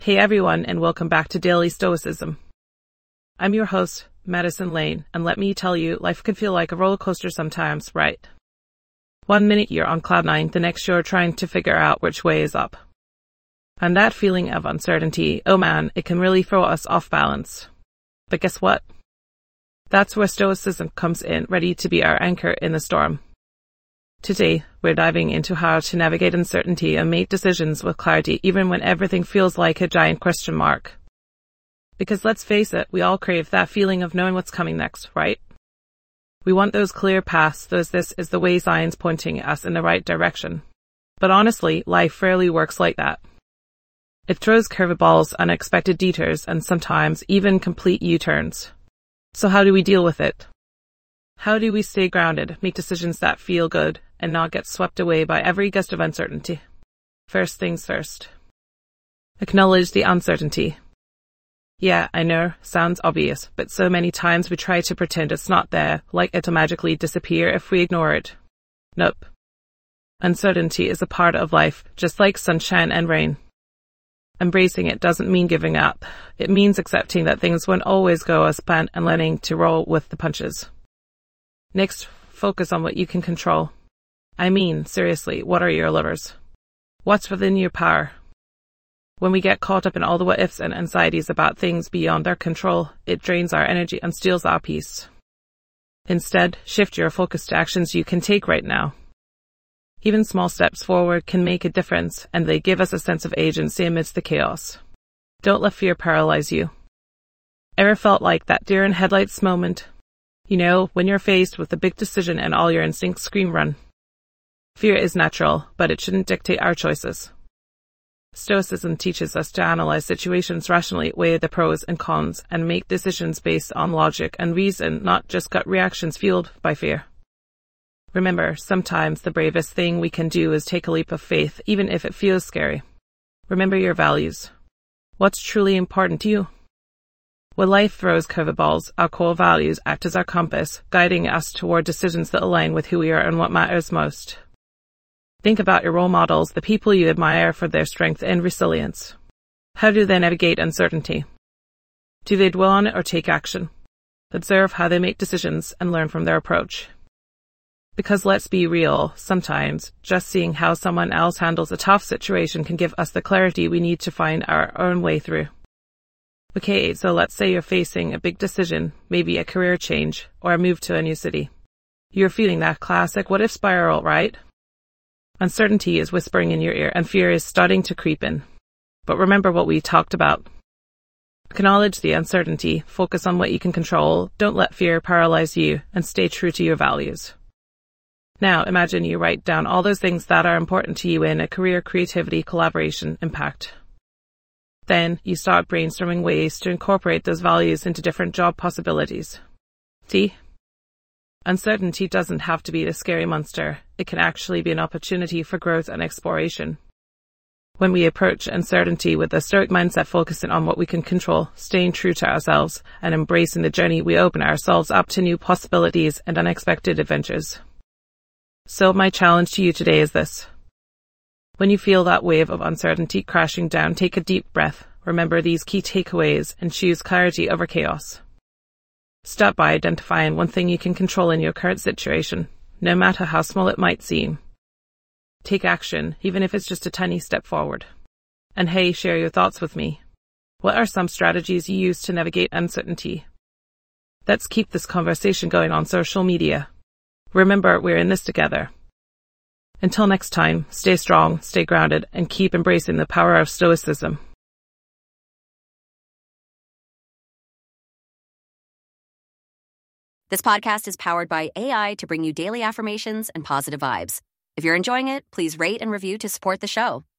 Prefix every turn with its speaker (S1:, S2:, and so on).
S1: Hey everyone, and welcome back to Daily Stoicism. I'm your host, Madison Lane, and let me tell you, life can feel like a roller coaster sometimes, right? 1 minute you're on cloud nine, the next you're trying to figure out which way is up. And that feeling of uncertainty, oh man, it can really throw us off balance. But guess what? That's where Stoicism comes in, ready to be our anchor in the storm. Today, we're diving into how to navigate uncertainty and make decisions with clarity even when everything feels like a giant question mark. Because let's face it, we all crave that feeling of knowing what's coming next, right? We want those clear paths, this is the way signs pointing us in the right direction. But honestly, life rarely works like that. It throws curveballs, unexpected detours, and sometimes even complete U-turns. So how do we deal with it? How do we stay grounded, make decisions that feel good, and not get swept away by every gust of uncertainty? First things first. Acknowledge the uncertainty. Yeah, I know, sounds obvious, but so many times we try to pretend it's not there, like it'll magically disappear if we ignore it. Nope. Uncertainty is a part of life, just like sunshine and rain. Embracing it doesn't mean giving up. It means accepting that things won't always go as planned and learning to roll with the punches. Next, focus on what you can control. I mean, seriously, what are your levers? What's within your power? When we get caught up in all the what-ifs and anxieties about things beyond our control, it drains our energy and steals our peace. Instead, shift your focus to actions you can take right now. Even small steps forward can make a difference, and they give us a sense of agency amidst the chaos. Don't let fear paralyze you. Ever felt like that deer in headlights moment? You know, when you're faced with a big decision and all your instincts scream run. Fear is natural, but it shouldn't dictate our choices. Stoicism teaches us to analyze situations rationally, weigh the pros and cons, and make decisions based on logic and reason, not just gut reactions fueled by fear. Remember, sometimes the bravest thing we can do is take a leap of faith, even if it feels scary. Remember your values. What's truly important to you? When life throws curveballs, our core values act as our compass, guiding us toward decisions that align with who we are and what matters most. Think about your role models, the people you admire for their strength and resilience. How do they navigate uncertainty? Do they dwell on it or take action? Observe how they make decisions and learn from their approach. Because let's be real, sometimes just seeing how someone else handles a tough situation can give us the clarity we need to find our own way through. Okay, so let's say you're facing a big decision, maybe a career change or a move to a new city. You're feeling that classic what-if spiral, right? Uncertainty is whispering in your ear and fear is starting to creep in. But remember what we talked about. Acknowledge the uncertainty, focus on what you can control, don't let fear paralyze you, and stay true to your values. Now imagine you write down all those things that are important to you in a career, creativity, collaboration, impact. Then you start brainstorming ways to incorporate those values into different job possibilities. See? Uncertainty doesn't have to be the scary monster. It can actually be an opportunity for growth and exploration. When we approach uncertainty with a stoic mindset focusing on what we can control, staying true to ourselves, and embracing the journey, we open ourselves up to new possibilities and unexpected adventures. So my challenge to you today is this. When you feel that wave of uncertainty crashing down, take a deep breath, remember these key takeaways, and choose clarity over chaos. Start by identifying one thing you can control in your current situation, no matter how small it might seem. Take action, even if it's just a tiny step forward. And hey, share your thoughts with me. What are some strategies you use to navigate uncertainty? Let's keep this conversation going on social media. Remember, we're in this together. Until next time, stay strong, stay grounded, and keep embracing the power of Stoicism.
S2: This podcast is powered by AI to bring you daily affirmations and positive vibes. If you're enjoying it, please rate and review to support the show.